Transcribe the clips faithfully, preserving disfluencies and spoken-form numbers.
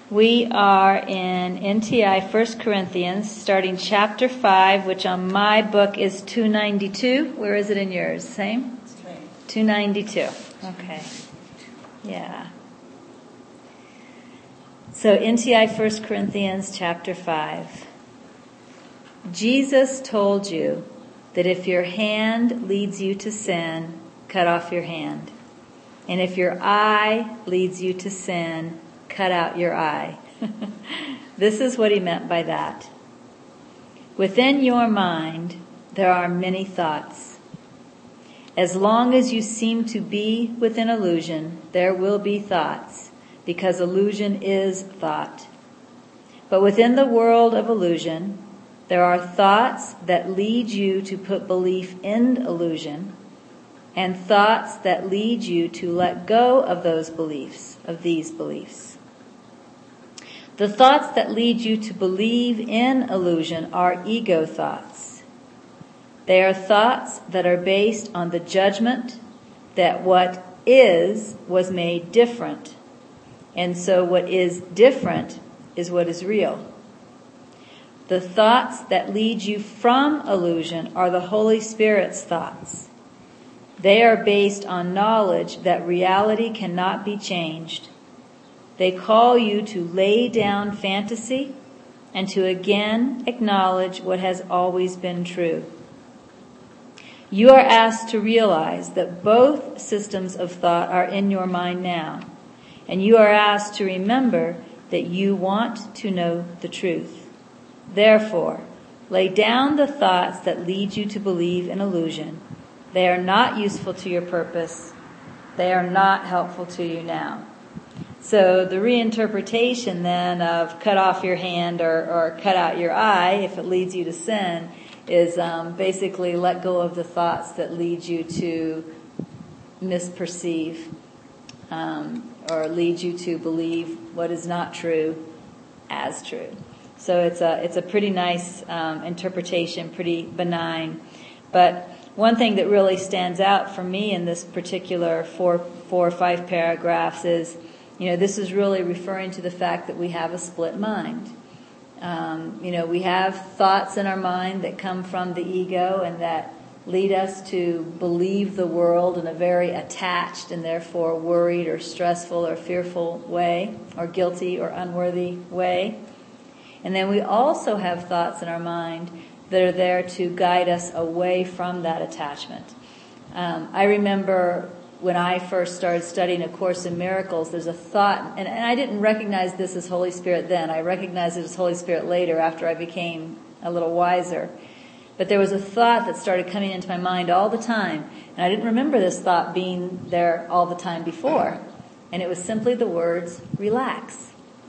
We are in N T I First Corinthians, starting chapter five, which on my book is two ninety-two. Where is it in yours? Same? two ninety-two. Okay. Yeah. So N T I First Corinthians chapter five. Jesus told you that if your hand leads you to sin, cut off your hand. And if your eye leads you to sin, cut out your eye. This is what he meant by that. Within your mind, there are many thoughts. As long as you seem to be within illusion, there will be thoughts, because illusion is thought. But within the world of illusion, there are thoughts that lead you to put belief in illusion, and thoughts that lead you to let go of those beliefs, of these beliefs. The thoughts that lead you to believe in illusion are ego thoughts. They are thoughts that are based on the judgment that what is was made different. And so what is different is what is real. The thoughts that lead you from illusion are the Holy Spirit's thoughts. They are based on knowledge that reality cannot be changed. They call you to lay down fantasy and to again acknowledge what has always been true. You are asked to realize that both systems of thought are in your mind now, and you are asked to remember that you want to know the truth. Therefore, lay down the thoughts that lead you to believe in illusion. They are not useful to your purpose. They are not helpful to you now. So the reinterpretation then of cut off your hand or, or cut out your eye, if it leads you to sin, is um, basically let go of the thoughts that lead you to misperceive um, or lead you to believe what is not true as true. So it's a it's a pretty nice um, interpretation, pretty benign. But one thing that really stands out for me in this particular four, four or five paragraphs is, you know, this is really referring to the fact that we have a split mind. Um, you know, we have thoughts in our mind that come from the ego and that lead us to believe the world in a very attached and therefore worried or stressful or fearful way, or guilty or unworthy way. And then we also have thoughts in our mind that are there to guide us away from that attachment. Um, I remember when I first started studying A Course in Miracles, there's a thought, and, and I didn't recognize this as Holy Spirit then. I recognized it as Holy Spirit later after I became a little wiser. But there was a thought that started coming into my mind all the time, and I didn't remember this thought being there all the time before. And it was simply the words, relax.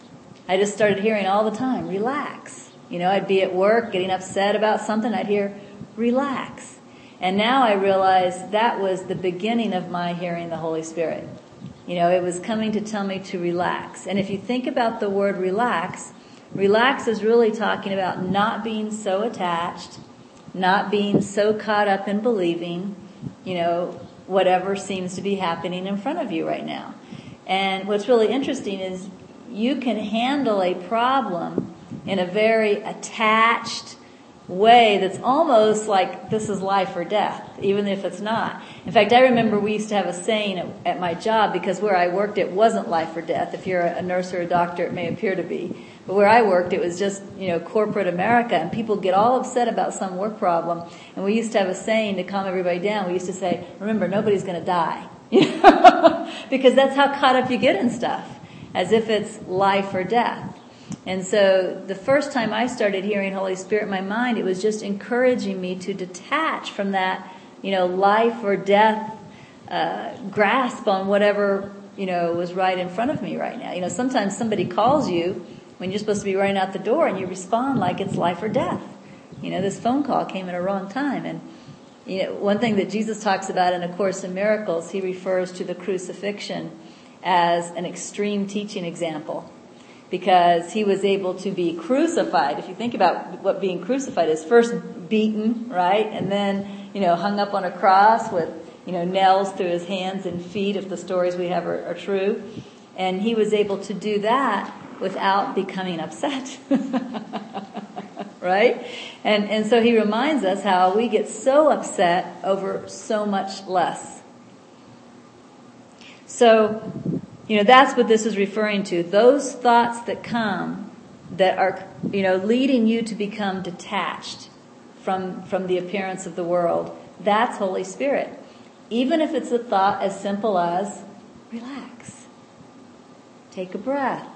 I just started hearing all the time, relax. You know, I'd be at work getting upset about something, I'd hear, relax. And now I realize that was the beginning of my hearing the Holy Spirit. You know, it was coming to tell me to relax. And if you think about the word relax, relax is really talking about not being so attached, not being so caught up in believing, you know, whatever seems to be happening in front of you right now. And what's really interesting is you can handle a problem in a very attached way that's almost like this is life or death, even if it's not. In fact, I remember we used to have a saying at, at my job, because where I worked it wasn't life or death. If you're a nurse or a doctor, it may appear to be. But where I worked, it was just, you know, corporate America, and people get all upset about some work problem. And we used to have a saying to calm everybody down. We used to say, remember, nobody's going to die. You know? Because that's how caught up you get in stuff, as if it's life or death. And so the first time I started hearing Holy Spirit in my mind, it was just encouraging me to detach from that, you know, life or death uh, grasp on whatever, you know, was right in front of me right now. You know, sometimes somebody calls you when you're supposed to be running out the door and you respond like it's life or death. You know, this phone call came at a wrong time. And, you know, one thing that Jesus talks about in A Course in Miracles, he refers to the crucifixion as an extreme teaching example. Because he was able to be crucified. If you think about what being crucified is, first beaten, right? And then, you know, hung up on a cross with, you know, nails through his hands and feet, if the stories we have are, are true. And he was able to do that without becoming upset. Right? And and so he reminds us how we get so upset over so much less. So, you know, that's what this is referring to. Those thoughts that come that are, you know, leading you to become detached from from the appearance of the world, that's Holy Spirit. Even if it's a thought as simple as relax, take a breath,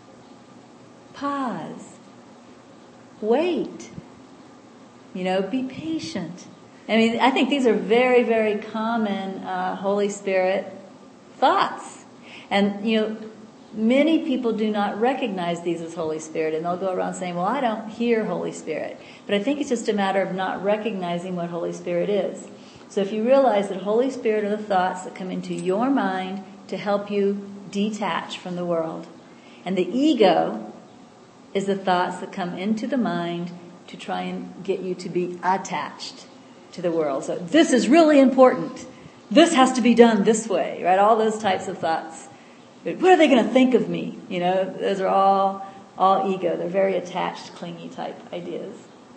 pause, wait, you know, be patient. I mean, I think these are very, very common uh, Holy Spirit thoughts. And, you know, many people do not recognize these as Holy Spirit, and they'll go around saying, well, I don't hear Holy Spirit. But I think it's just a matter of not recognizing what Holy Spirit is. So if you realize that Holy Spirit are the thoughts that come into your mind to help you detach from the world. And the ego is the thoughts that come into the mind to try and get you to be attached to the world. So this is really important. This has to be done this way, right? All those types of thoughts. What are they going to think of me? You know, those are all all ego. They're very attached, clingy type ideas.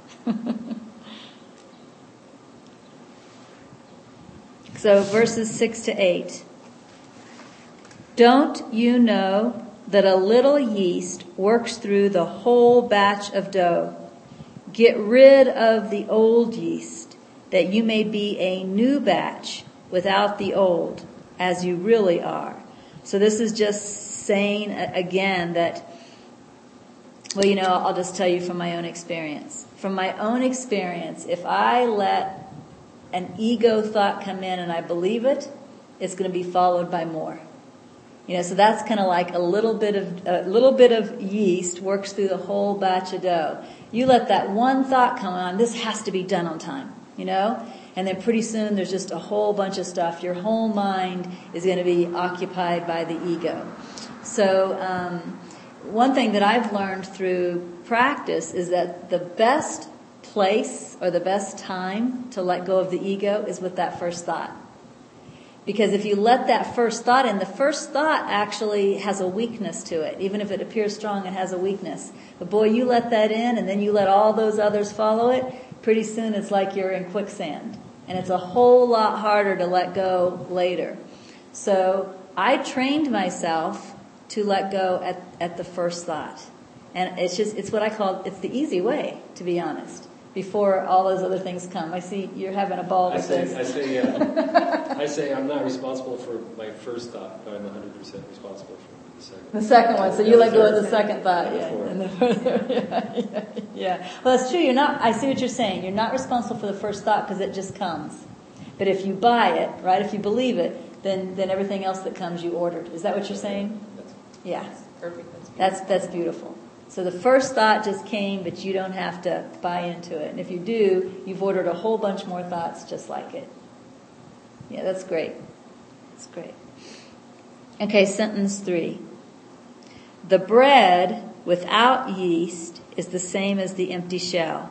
So verses six to eight. Don't you know that a little yeast works through the whole batch of dough? Get rid of the old yeast, that you may be a new batch without the old, as you really are. So this is just saying again that, well, you know, I'll just tell you from my own experience. From my own experience, if I let an ego thought come in and I believe it, it's going to be followed by more. You know, so that's kind of like a little bit of a little bit of yeast works through the whole batch of dough. You let that one thought come on, this has to be done on time, you know? And then pretty soon there's just a whole bunch of stuff. Your whole mind is going to be occupied by the ego. So um, one thing that I've learned through practice is that the best place or the best time to let go of the ego is with that first thought. Because if you let that first thought in, the first thought actually has a weakness to it. Even if it appears strong, it has a weakness. But boy, you let that in and then you let all those others follow it, pretty soon it's like you're in quicksand. And it's a whole lot harder to let go later. So I trained myself to let go at, at the first thought. And it's just, it's what I call, it's the easy way, to be honest, before all those other things come. I see you're having a ball with I say, this. I say, uh, I say I'm not responsible for my first thought, but I'm one hundred percent responsible for the second. The second one, so you Yeah, let go of third. the second thought, yeah. And the further, yeah, yeah, yeah. Well, that's true. You're not. I see what you're saying. You're not responsible for the first thought because it just comes. But if you buy it, right? If you believe it, then then everything else that comes you ordered. Is that what you're saying? Yeah. Perfect. That's that's beautiful. So the first thought just came, but you don't have to buy into it. And if you do, you've ordered a whole bunch more thoughts just like it. Yeah, that's great. That's great. Okay, sentence three. The bread without yeast is the same as the empty shell.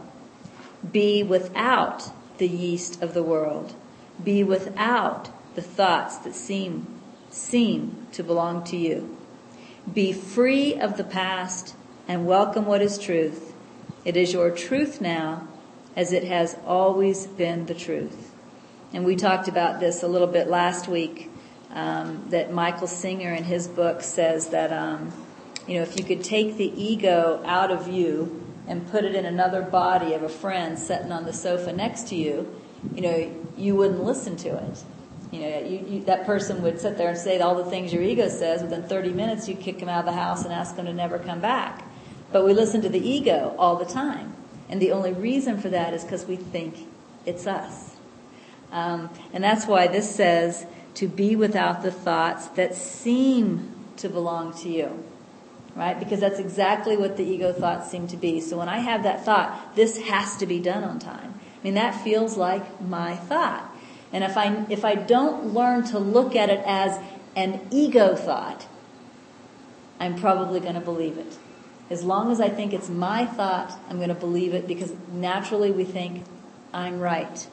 Be without the yeast of the world. Be without the thoughts that seem seem to belong to you. Be free of the past and welcome what is truth. It is your truth now, as it has always been the truth. And we talked about this a little bit last week, um, that Michael Singer in his book says that, um, you know, if you could take the ego out of you and put it in another body of a friend sitting on the sofa next to you, you know, you wouldn't listen to it. You know, you, you, that person would sit there and say all the things your ego says. Within thirty minutes, you kick him out of the house and ask him to never come back. But we listen to the ego all the time. And the only reason for that is because we think it's us. Um, and that's why this says to be without the thoughts that seem to belong to you. Right? Because that's exactly what the ego thoughts seem to be. So when I have that thought, this has to be done on time. I mean, that feels like my thought. And if I, if I don't learn to look at it as an ego thought, I'm probably going to believe it. As long as I think it's my thought, I'm going to believe it because naturally we think I'm right.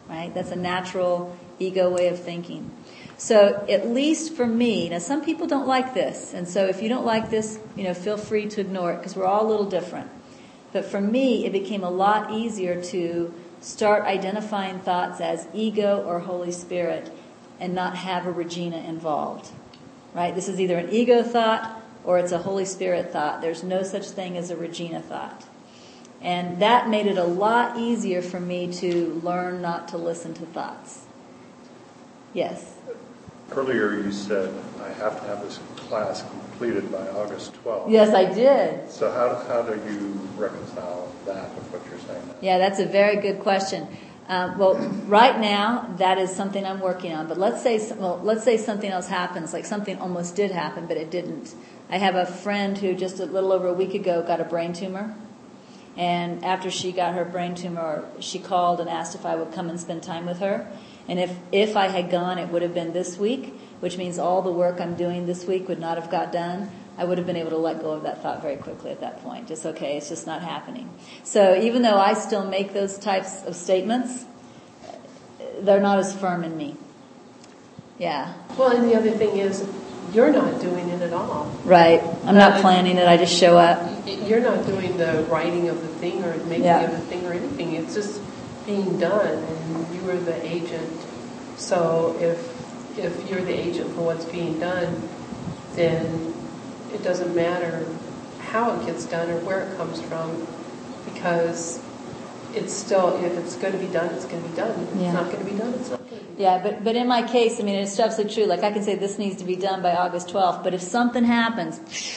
right? That's a natural ego way of thinking. So at least for me, now some people don't like this, and so if you don't like this, you know, feel free to ignore it because we're all a little different. But for me, it became a lot easier to start identifying thoughts as ego or Holy Spirit and not have a Regina involved, right? This is either an ego thought or it's a Holy Spirit thought. There's no such thing as a Regina thought. And that made it a lot easier for me to learn not to listen to thoughts. Yes? Earlier you said, I have to have this class completed by August twelfth. Yes, I did. So how, how do you reconcile that with what you're saying now? Yeah, that's a very good question. Um, well, right now, that is something I'm working on. But let's say, well, let's say something else happens, like something almost did happen, but it didn't. I have a friend who just a little over a week ago got a brain tumor. And after she got her brain tumor, she called and asked if I would come and spend time with her. And if, if I had gone, it would have been this week, which means all the work I'm doing this week would not have got done. I would have been able to let go of that thought very quickly at that point. Just, okay, it's just not happening. So even though I still make those types of statements, they're not as firm in me. Yeah. Well, and the other thing is, you're not doing it at all. Right. I'm not planning it. I just show up. You're not doing the writing of the thing or making Yeah. of the thing or anything. It's just being done, and you are the agent. So if if you're the agent for what's being done, then it doesn't matter how it gets done or where it comes from, because it's still, if it's going to be done, it's going to be done. If Yeah. it's not going to be done, it's not going to be done. Yeah, but, but in my case, I mean, it's absolutely true. Like I can say this needs to be done by August twelfth, but if something happens,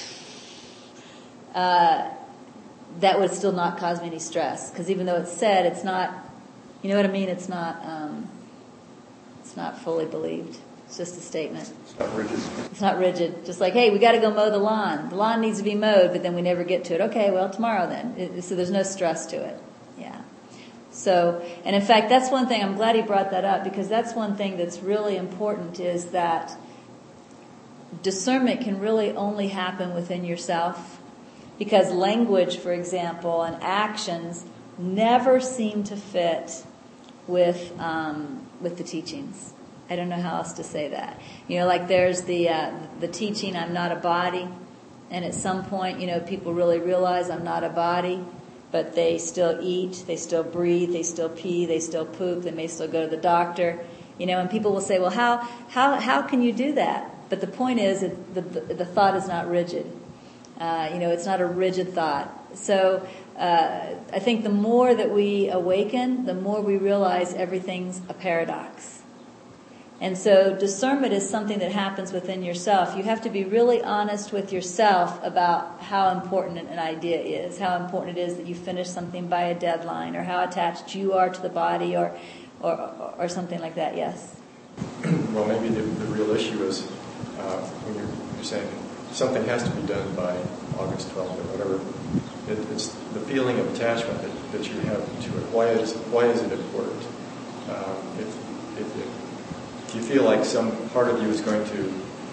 uh, that would still not cause me any stress. Because even though it's said, it's not, you know what I mean? It's not, um, it's not fully believed. It's just a statement. It's not rigid. It's not rigid. Just like, hey, we got to go mow the lawn. The lawn needs to be mowed, but then we never get to it. Okay, well, tomorrow then. It, so there's no stress to it. Yeah. So, and in fact, that's one thing, I'm glad he brought that up, because that's one thing that's really important, is that discernment can really only happen within yourself, because language, for example, and actions never seem to fit with um, with the teachings. I don't know how else to say that. You know, like there's the uh, the teaching, I'm not a body, and at some point, you know, people really realize I'm not a body, but they still eat, they still breathe, they still pee, they still poop, they may still go to the doctor. You know, and people will say, well, how how how can you do that? But the point is, that the, the, the thought is not rigid. Uh, you know, it's not a rigid thought. So uh, I think the more that we awaken, the more we realize everything's a paradox. And so discernment is something that happens within yourself. You have to be really honest with yourself about how important an idea is, how important it is that you finish something by a deadline, or how attached you are to the body, or or, or something like that. Yes? Well, maybe the, the real issue is uh, when you're, you're saying something has to be done by August twelfth or whatever, it, it's the feeling of attachment that, that you have to it. Why is, why is it important? Um, if, if, if If you feel like some part of you is going to,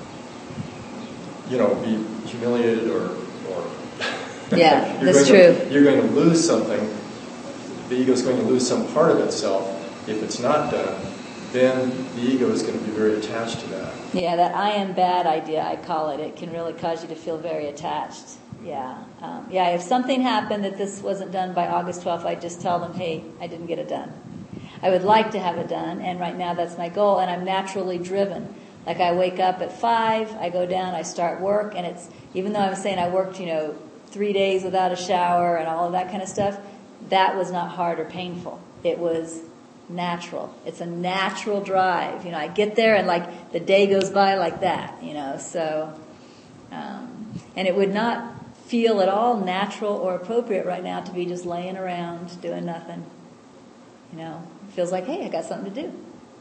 you know, be humiliated or, or Yeah, you're that's going true. To, you're going to lose something, the ego is going to lose some part of itself. If it's not done, then the ego is going to be very attached to that. Yeah, that I am bad idea, I call it. It can really cause you to feel very attached. Yeah. Um, yeah, if something happened that this wasn't done by August twelfth, I'd just tell them, hey, I didn't get it done. I would like to have it done, and right now that's my goal, and I'm naturally driven. Like I wake up at five, I go down, I start work, and it's, even though I'm saying I worked, you know, three days without a shower and all of that kind of stuff, that was not hard or painful. It was natural. It's a natural drive. You know, I get there and like the day goes by like that, you know, so, um, and it would not feel at all natural or appropriate right now to be just laying around doing nothing. You know, it feels like, hey, I got something to do.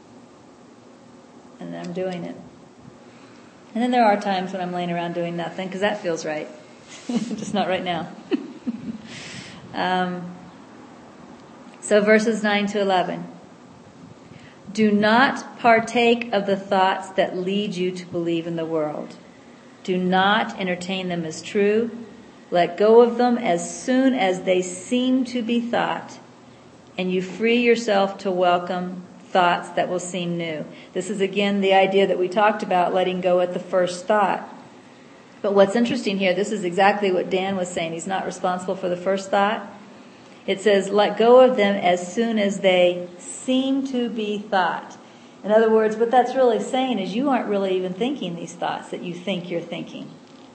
And then I'm doing it. And then there are times when I'm laying around doing nothing, because that feels right. Just not right now. um, so verses nine to eleven. Do not partake of the thoughts that lead you to believe in the world. Do not entertain them as true. Let go of them as soon as they seem to be thought, and you free yourself to welcome thoughts that will seem new. This is again the idea that we talked about, letting go at the first thought. But what's interesting here, this is exactly what Dan was saying. He's not responsible for the first thought. It says, let go of them as soon as they seem to be thought. In other words, what that's really saying is you aren't really even thinking these thoughts that you think you're thinking.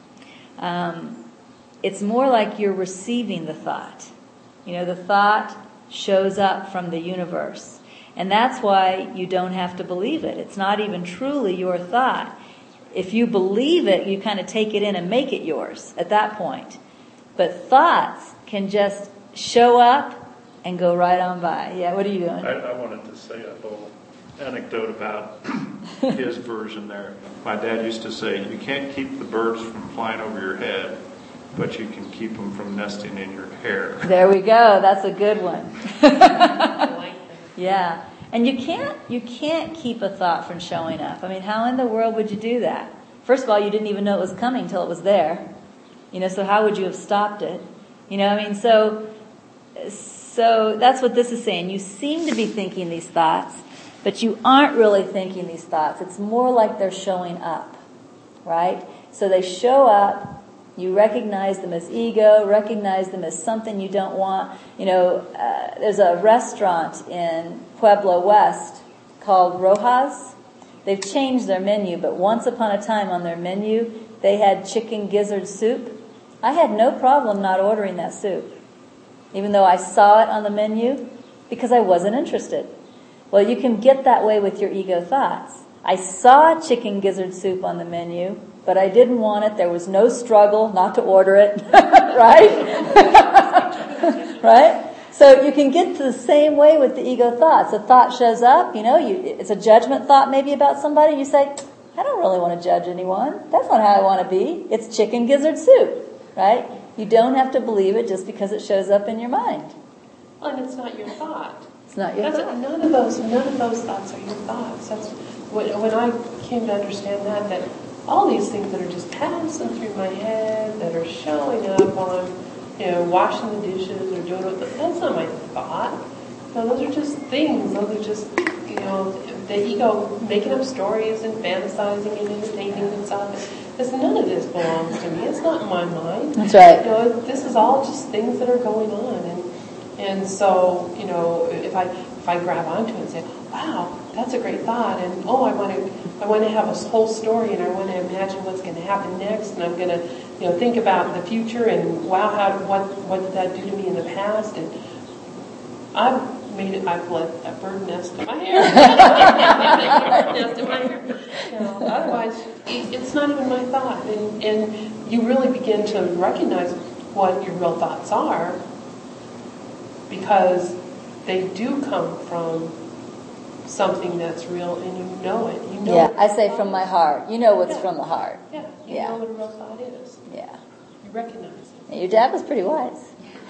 Um, it's more like you're receiving the thought. You know, the thought shows up from the universe. And that's why you don't have to believe it. It's not even truly your thought. If you believe it, you kind of take it in and make it yours at that point. But thoughts can just show up and go right on by. Yeah, what are you doing? I, I wanted to say a little anecdote about his version there. My dad used to say, you can't keep the birds from flying over your head, but you can keep them from nesting in your hair. There we go. That's a good one. I like that. Yeah. And you can't you can't keep a thought from showing up. I mean, how in the world would you do that? First of all, you didn't even know it was coming until it was there. You know, so how would you have stopped it? You know, I mean, so so that's what this is saying. You seem to be thinking these thoughts, but you aren't really thinking these thoughts. It's more like they're showing up, right? So they show up. You recognize them as ego, recognize them as something you don't want. You know, uh, there's a restaurant in Pueblo West called Rojas. They've changed their menu, but once upon a time on their menu, they had chicken gizzard soup. I had no problem not ordering that soup, even though I saw it on the menu, because I wasn't interested. Well, you can get that way with your ego thoughts. I saw chicken gizzard soup on the menu, but I didn't want it. There was no struggle not to order it, right? Right? So you can get to the same way with the ego thoughts. A thought shows up, you know, you, it's a judgment thought maybe about somebody. You say, I don't really want to judge anyone. That's not how I want to be. It's chicken gizzard soup, right? You don't have to believe it just because it shows up in your mind. Well, and it's not your thought. It's not your That's thought. none of those. None of those thoughts are your thoughts. That's when, when I came to understand that. That all these things that are just passing through my head, that are showing up while I'm, you know, washing the dishes or doing what. That's not my thought. No, those are just things. Those are just, you know, the ego making up stories and fantasizing and entertaining itself. Because none of this belongs to me. It's not in my mind. That's right. You know, this is all just things that are going on, and and so, you know, if I if I grab onto it and say, wow, that's a great thought, and oh, I want to I want to have a whole story, and I want to imagine what's going to happen next, and I'm going to, you know, think about the future, and wow, how what what did that do to me in the past, and I've made it. I've let a bird nest in my hair. bird nest in my hair. You know, otherwise, it, it's not even my thought, and and you really begin to recognize what your real thoughts are, because they do come from something that's real, and you know it. You know. Yeah, I say from my heart. You know what's Yeah. from the heart. Yeah, you Yeah. know what a real thought is. Yeah. You recognize it. Your dad was pretty wise.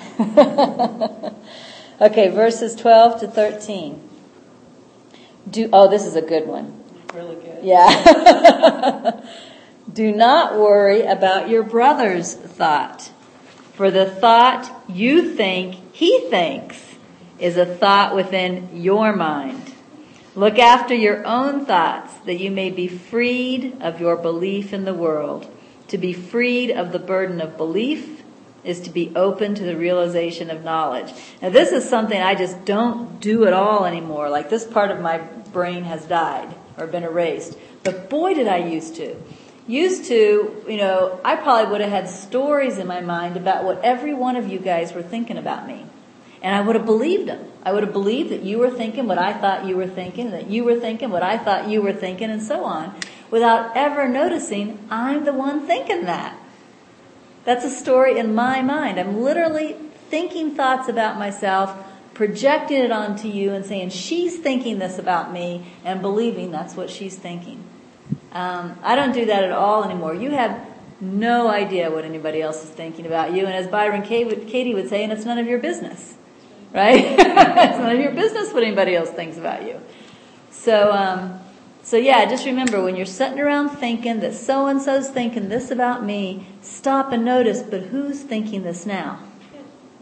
Okay, verses twelve to thirteen. Do oh, this is a good one. Really good. Yeah. Do not worry about your brother's thought, for the thought you think he thinks is a thought within your mind. Look after your own thoughts, that you may be freed of your belief in the world. To be freed of the burden of belief is to be open to the realization of knowledge. Now, this is something I just don't do at all anymore. Like, this part of my brain has died or been erased. But boy, did I used to. Used to, you know, I probably would have had stories in my mind about what every one of you guys were thinking about me. And I would have believed them. I would have believed that you were thinking what I thought you were thinking, that you were thinking what I thought you were thinking, and so on, without ever noticing I'm the one thinking that. That's a story in my mind. I'm literally thinking thoughts about myself, projecting it onto you and saying, she's thinking this about me, and believing that's what she's thinking. Um, I don't do that at all anymore. You have no idea what anybody else is thinking about you. And as Byron Katie would say, and it's none of your business. Right? It's none of your business what anybody else thinks about you. So, um, so yeah, just remember, when you're sitting around thinking that so-and-so's thinking this about me, stop and notice, but who's thinking this now?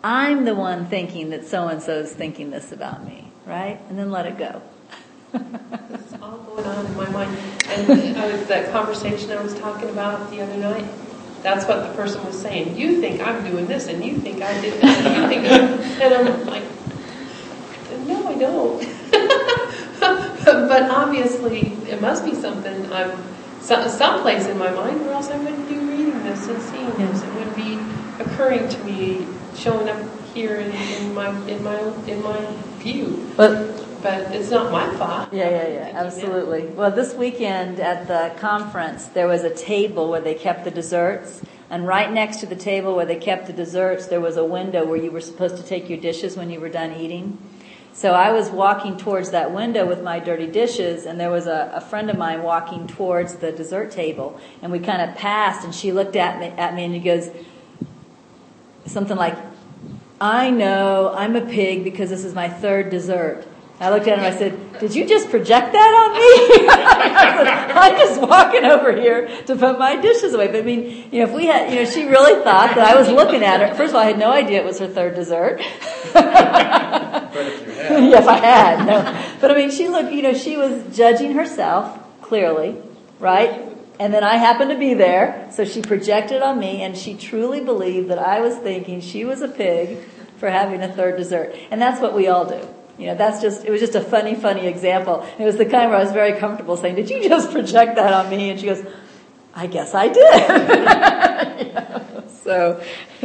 I'm the one thinking that so-and-so is thinking this about me, right? And then let it go. It's all going on in my mind. And I was, that conversation I was talking about the other night, that's what the person was saying. You think I'm doing this, and you think I did this, and you think, and I'm like, no, I don't. But obviously, it must be something I'm some someplace in my mind, or else I wouldn't be reading this and seeing this. It wouldn't be occurring to me, showing up here in, in my in my in my view. But But it's not my thought. yeah, yeah, yeah, absolutely. Well, this weekend at the conference, there was a table where they kept the desserts, and right next to the table where they kept the desserts, there was a window where you were supposed to take your dishes when you were done eating. So I was walking towards that window with my dirty dishes, and there was a, a friend of mine walking towards the dessert table, and we kind of passed, and she looked at me, at me and she goes, something like, I know I'm a pig because this is my third dessert. I looked at her and I said, did you just project that on me? I said, I'm just walking over here to put my dishes away. But I mean, you know, if we had, you know, she really thought that I was looking at her. First of all, I had no idea it was her third dessert. But if you had. Yeah, if I had, no. But I mean, she looked, you know, she was judging herself, clearly, right? And then I happened to be there, so she projected on me, and she truly believed that I was thinking she was a pig for having a third dessert. And that's what we all do. You know, that's just, it was just a funny, funny example. It was the kind where I was very comfortable saying, did you just project that on me? And she goes, I guess I did. You know, so,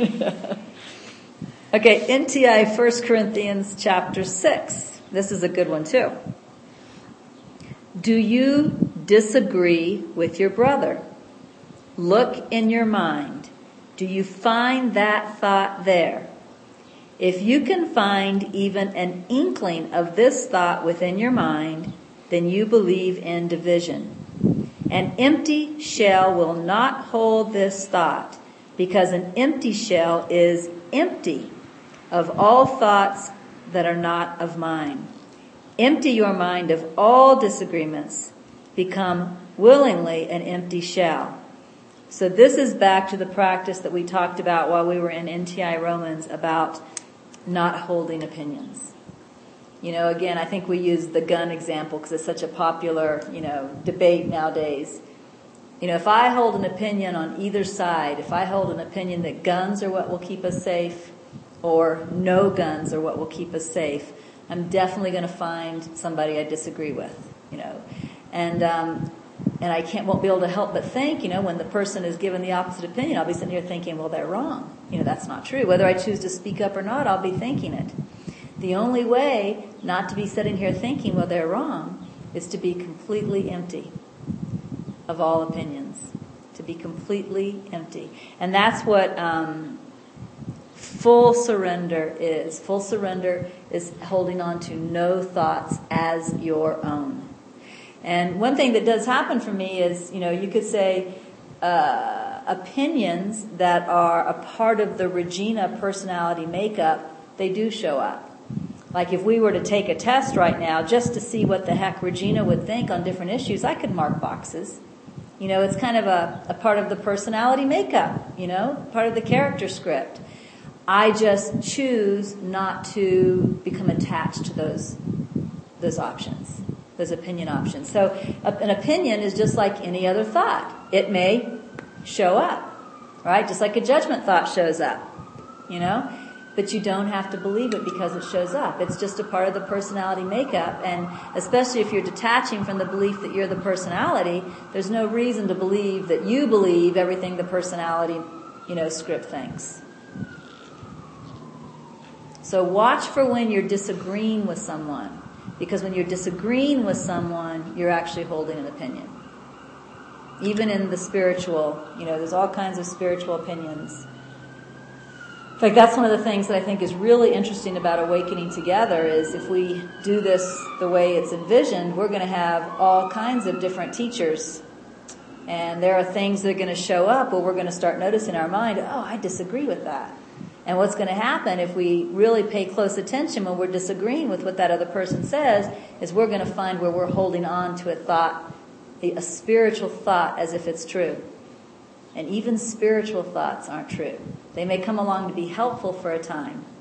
okay, N T I First Corinthians chapter six. This is a good one too. Do you disagree with your brother? Look in your mind. Do you find that thought there? If you can find even an inkling of this thought within your mind, then you believe in division. An empty shell will not hold this thought, because an empty shell is empty of all thoughts that are not of mine. Empty your mind of all disagreements. Become willingly an empty shell. So this is back to the practice that we talked about while we were in N T I Romans about not holding opinions. You know, again, I think we use the gun example because it's such a popular, you know, debate nowadays. You know, if I hold an opinion on either side, if I hold an opinion that guns are what will keep us safe or no guns are what will keep us safe, I'm definitely going to find somebody I disagree with, you know. And um, and I can't won't be able to help but think, you know, when the person is given the opposite opinion, I'll be sitting here thinking, well, they're wrong. You know, that's not true. Whether I choose to speak up or not, I'll be thinking it. The only way not to be sitting here thinking, well, they're wrong, is to be completely empty of all opinions. To be completely empty. And that's what um, full surrender is. Full surrender is holding on to no thoughts as your own. And one thing that does happen for me is, you know, you could say uh, opinions that are a part of the Regina personality makeup, they do show up. Like if we were to take a test right now just to see what the heck Regina would think on different issues, I could mark boxes. You know, it's kind of a, a part of the personality makeup, you know, part of the character script. I just choose not to become attached to those those options. Those opinion options. So an opinion is just like any other thought. It may show up, right? Just like a judgment thought shows up, you know? But you don't have to believe it because it shows up. It's just a part of the personality makeup. And especially if you're detaching from the belief that you're the personality, there's no reason to believe that you believe everything the personality, you know, script thinks. So watch for when you're disagreeing with someone. Because when you're disagreeing with someone, you're actually holding an opinion. Even in the spiritual, you know, there's all kinds of spiritual opinions. In fact, that's one of the things that I think is really interesting about Awakening Together is if we do this the way it's envisioned, we're going to have all kinds of different teachers. And there are things that are going to show up where we're going to start noticing in our mind, oh, I disagree with that. And what's going to happen if we really pay close attention when we're disagreeing with what that other person says is we're going to find where we're holding on to a thought, a spiritual thought as if it's true. And even spiritual thoughts aren't true. They may come along to be helpful for a time,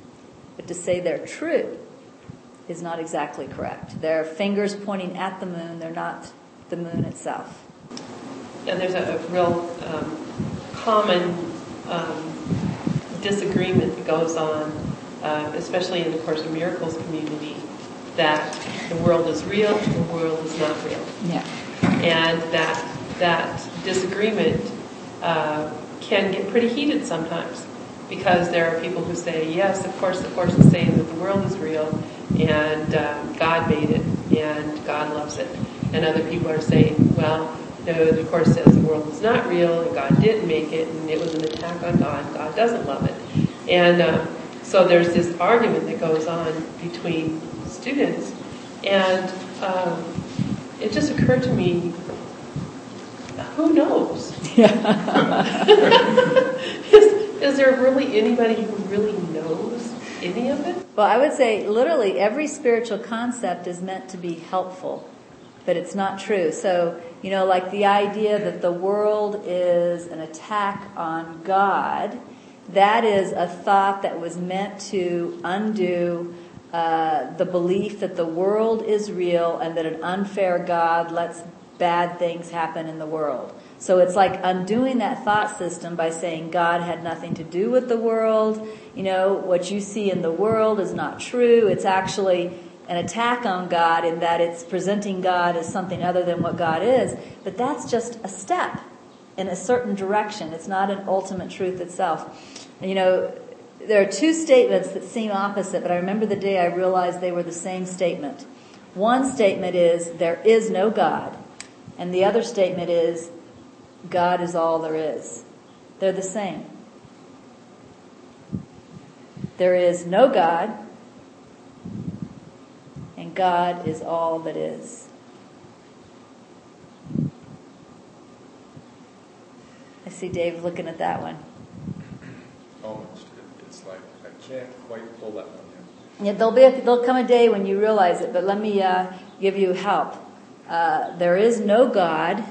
But to say they're true is not exactly correct. They're fingers pointing at the moon. They're not the moon itself. And there's a, a real um, common um, disagreement that goes on, uh, especially in the Course in Miracles community, that the world is real, the world is not real. Yeah. And that that disagreement uh, can get pretty heated sometimes, because there are people who say, yes, of course, the Course is saying that the world is real, and uh, God made it, and God loves it. And other people are saying, well, no, the Course says the world is not real, and God didn't make it, and it was an attack on God, God doesn't love it. And uh, so there's this argument that goes on between students, and um, it just occurred to me, who knows? Yeah. is, is there really anybody who really knows any of it? Well, I would say literally every spiritual concept is meant to be helpful, but it's not true. So, you know, like the idea that the world is an attack on God, that is a thought that was meant to undo uh, the belief that the world is real and that an unfair God lets bad things happen in the world. So it's like undoing that thought system by saying God had nothing to do with the world. You know, what you see in the world is not true. It's actually an attack on God in that it's presenting God as something other than what God is. But that's just a step in a certain direction. It's not an ultimate truth itself. And, you know, there are two statements that seem opposite, but I remember the day I realized they were the same statement. One statement is, there is no God. And the other statement is, God is all there is. They're the same. There is no God, and God is all that is. I see Dave looking at that one. Almost. It's like, I can't quite pull that one yet. Yeah, there'll be a, there'll come a day when you realize it, but let me uh, give you help. Uh, there is no God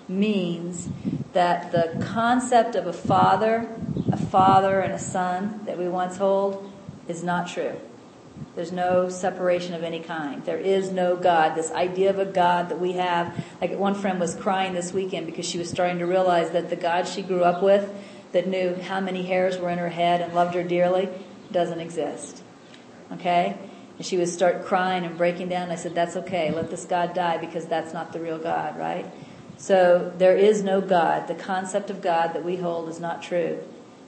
means that the concept of a father, a father and a son that we once hold is not true. There's no separation of any kind. There is no God. This idea of a God that we have, like one friend was crying this weekend because she was starting to realize that the God she grew up with, that knew how many hairs were in her head and loved her dearly, doesn't exist. Okay? And she would start crying and breaking down. I said, that's okay. Let this God die, because that's not the real God, right? So there is no God. The concept of God that we hold is not true.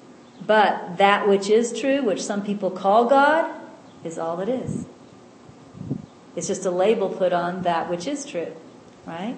But that which is true, which some people call God, is all it is. It's just a label put on that which is true, right?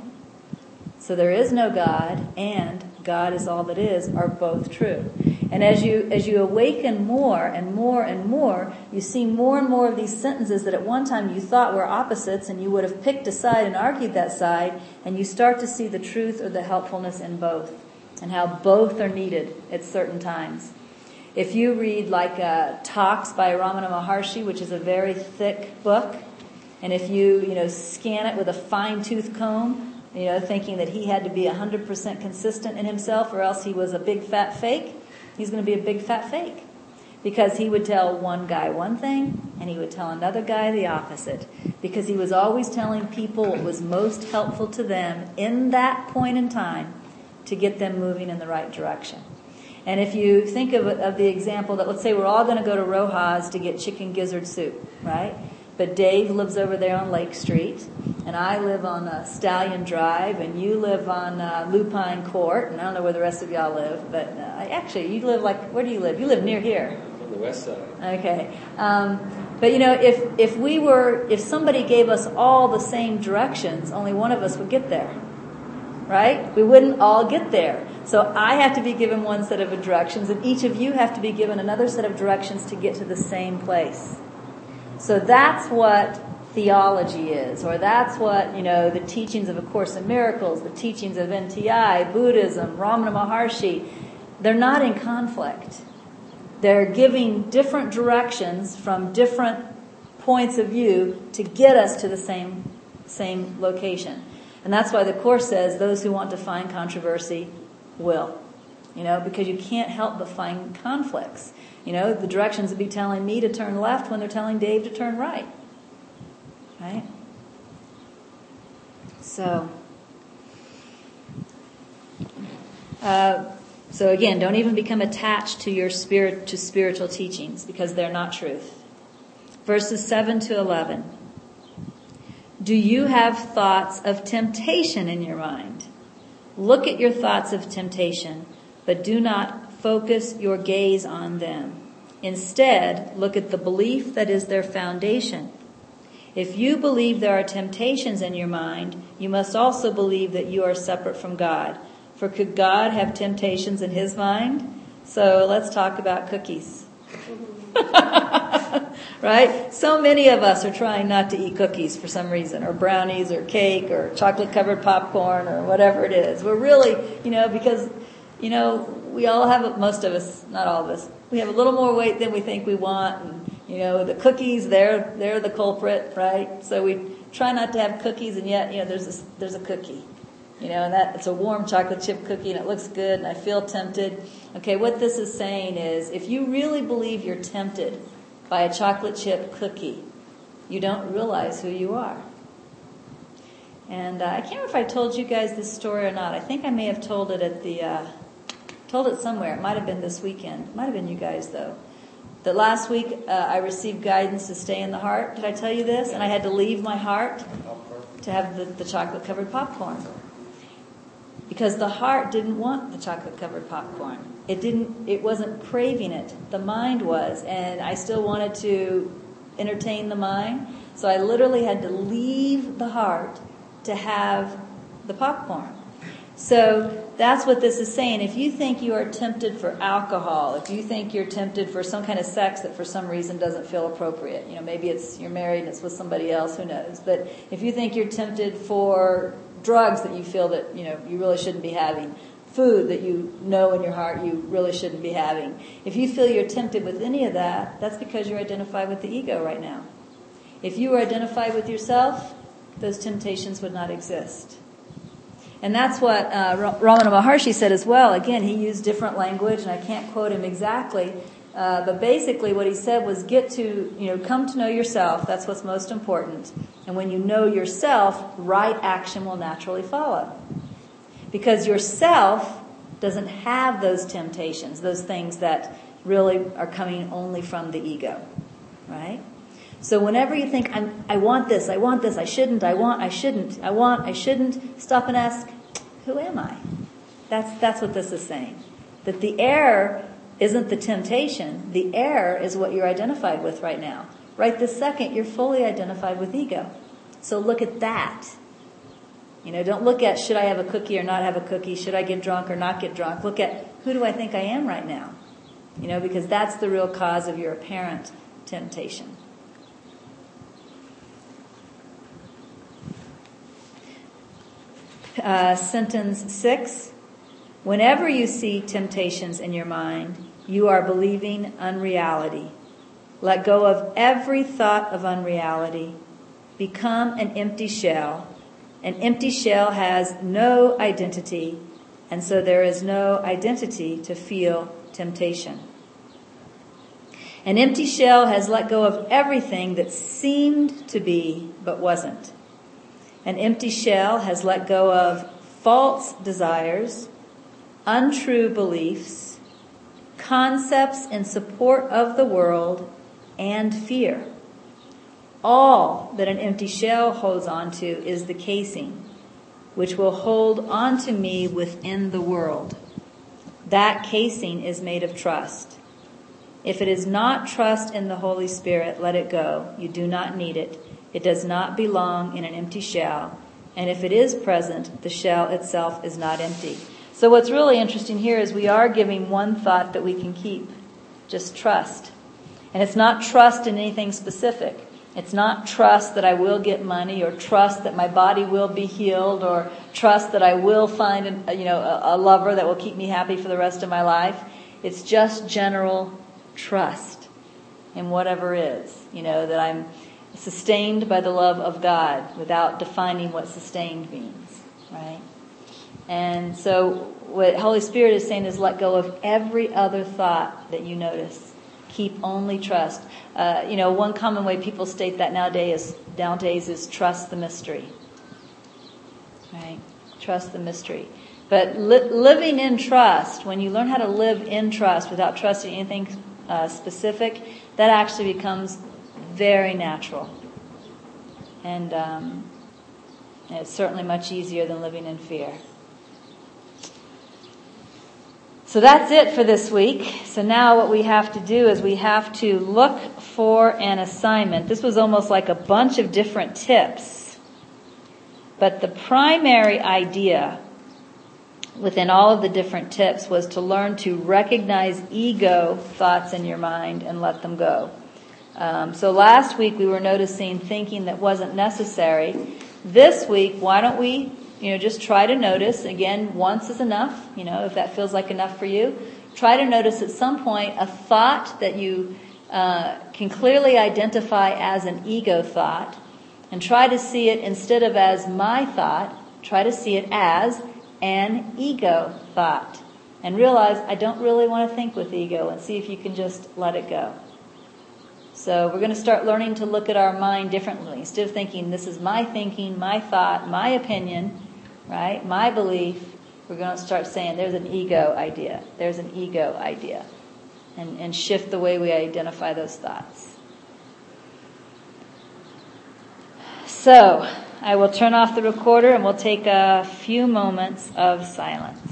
So there is no God, and God is all that is are both true. And as you as you awaken more and more and more, you see more and more of these sentences that at one time you thought were opposites, and you would have picked a side and argued that side, and you start to see the truth or the helpfulness in both, and how both are needed at certain times. If you read like uh, Talks by Ramana Maharshi, which is a very thick book, and if you you know scan it with a fine-tooth comb, you know, thinking that he had to be one hundred percent consistent in himself or else he was a big fat fake, he's going to be a big fat fake. Because he would tell one guy one thing and he would tell another guy the opposite. Because he was always telling people what was most helpful to them in that point in time to get them moving in the right direction. And if you think of, of the example that, let's say we're all going to go to Rojas to get chicken gizzard soup, right? But Dave lives over there on Lake Street, and I live on uh, Stallion Drive, and you live on uh, Lupine Court, and I don't know where the rest of y'all live, but uh, actually, you live like, where do you live? You live near here. On the west side. Okay. Um, but you know, if, if we were, if somebody gave us all the same directions, only one of us would get there. Right? We wouldn't all get there. So I have to be given one set of directions, and each of you have to be given another set of directions to get to the same place. So that's what theology is, or that's what, you know, the teachings of A Course in Miracles, the teachings of N T I, Buddhism, Ramana Maharshi, they're not in conflict. They're giving different directions from different points of view to get us to the same, same location. And that's why the Course says those who want to find controversy will. you know, because you can't help but find conflicts. You know, the directions would be telling me to turn left when they're telling Dave to turn right. Right? So, uh, so again, don't even become attached to your spirit, to spiritual teachings, because they're not truth. Verses seven to eleven. Do you have thoughts of temptation in your mind? Look at your thoughts of temptation, but do not focus your gaze on them. Instead, look at the belief that is their foundation. If you believe there are temptations in your mind, you must also believe that you are separate from God. For could God have temptations in his mind? So let's talk about cookies. Right? So many of us are trying not to eat cookies for some reason, or brownies, or cake, or chocolate-covered popcorn, or whatever it is. We're really, you know, because, you know, we all have, most of us, not all of us, we have a little more weight than we think we want, and, you know, the cookies, they're, they're the culprit, right? So we try not to have cookies, and yet, you know, there's a, there's a cookie. You know, and that it's a warm chocolate chip cookie, and it looks good, and I feel tempted. Okay, what this is saying is, if you really believe you're tempted by a chocolate chip cookie, you don't realize who you are. And uh, I can't remember if I told you guys this story or not. I think I may have told it at the, uh, told it somewhere. It might have been this weekend. It might have been you guys, though. That last week uh, I received guidance to stay in the heart. Did I tell you this? And I had to leave my heart to have the, the chocolate-covered popcorn. Because the heart didn't want the chocolate-covered popcorn. It didn't, it wasn't craving it. The mind was. And I still wanted to entertain the mind. So I literally had to leave the heart to have the popcorn. So that's what this is saying. If you think you are tempted for alcohol, if you think you're tempted for some kind of sex that for some reason doesn't feel appropriate, you know, maybe it's you're married and it's with somebody else, who knows. But if you think you're tempted for drugs that you feel that, you know, you really shouldn't be having, food that you know in your heart you really shouldn't be having, if you feel you're tempted with any of that, that's because you're identified with the ego right now. If you were identified with yourself, those temptations would not exist. And that's what uh, Ramana Maharshi said as well. Again, he used different language, and I can't quote him exactly, uh, but basically what he said was get to, you know, come to know yourself. That's what's most important. And when you know yourself, right action will naturally follow. Because yourself doesn't have those temptations, those things that really are coming only from the ego, right? So whenever you think, I'm, I want this, I want this, I shouldn't, I want, I shouldn't, I want, I shouldn't, stop and ask, who am I? That's, that's what this is saying. That the error isn't the temptation. The error is what you're identified with right now. Right this second, you're fully identified with ego. So look at that. You know, don't look at should I have a cookie or not have a cookie, should I get drunk or not get drunk. Look at who do I think I am right now? You know, because that's the real cause of your apparent temptation. Uh, sentence six. Whenever you see temptations in your mind, you are believing unreality. Let go of every thought of unreality. Become an empty shell. An empty shell has no identity, and so there is no identity to feel temptation. An empty shell has let go of everything that seemed to be but wasn't. An empty shell has let go of false desires, untrue beliefs, concepts in support of the world, and fear. All that an empty shell holds onto is the casing, which will hold onto me within the world. That casing is made of trust. If it is not trust in the Holy Spirit, let it go. You do not need it. It does not belong in an empty shell. And if it is present, the shell itself is not empty. So what's really interesting here is we are giving one thought that we can keep. Just trust. And it's not trust in anything specific. It's not trust that I will get money, or trust that my body will be healed, or trust that I will find a, you know, a, a lover that will keep me happy for the rest of my life. It's just general trust in whatever is, you know, that I'm sustained by the love of God without defining what sustained means, right? And so what Holy Spirit is saying is let go of every other thought that you notice. Keep only trust. Uh, you know, one common way people state that nowadays is, nowadays is trust the mystery. Right? Trust the mystery. But li- living in trust, when you learn how to live in trust without trusting anything uh, specific, that actually becomes very natural. And um, it's certainly much easier than living in fear. So that's it for this week. So now what we have to do is we have to look for an assignment. This was almost like a bunch of different tips. But the primary idea within all of the different tips was to learn to recognize ego thoughts in your mind and let them go. Um, so last week we were noticing thinking that wasn't necessary. This week, why don't we, you know, just try to notice, again, once is enough, you know, if that feels like enough for you. Try to notice at some point a thought that you uh, can clearly identify as an ego thought, and try to see it instead of as my thought, try to see it as an ego thought. And realize I don't really want to think with ego, and see if you can just let it go. So we're going to start learning to look at our mind differently. Instead of thinking, this is my thinking, my thought, my opinion, right, my belief, we're going to start saying there's an ego idea. There's an ego idea. And, and shift the way we identify those thoughts. So I will turn off the recorder and we'll take a few moments of silence.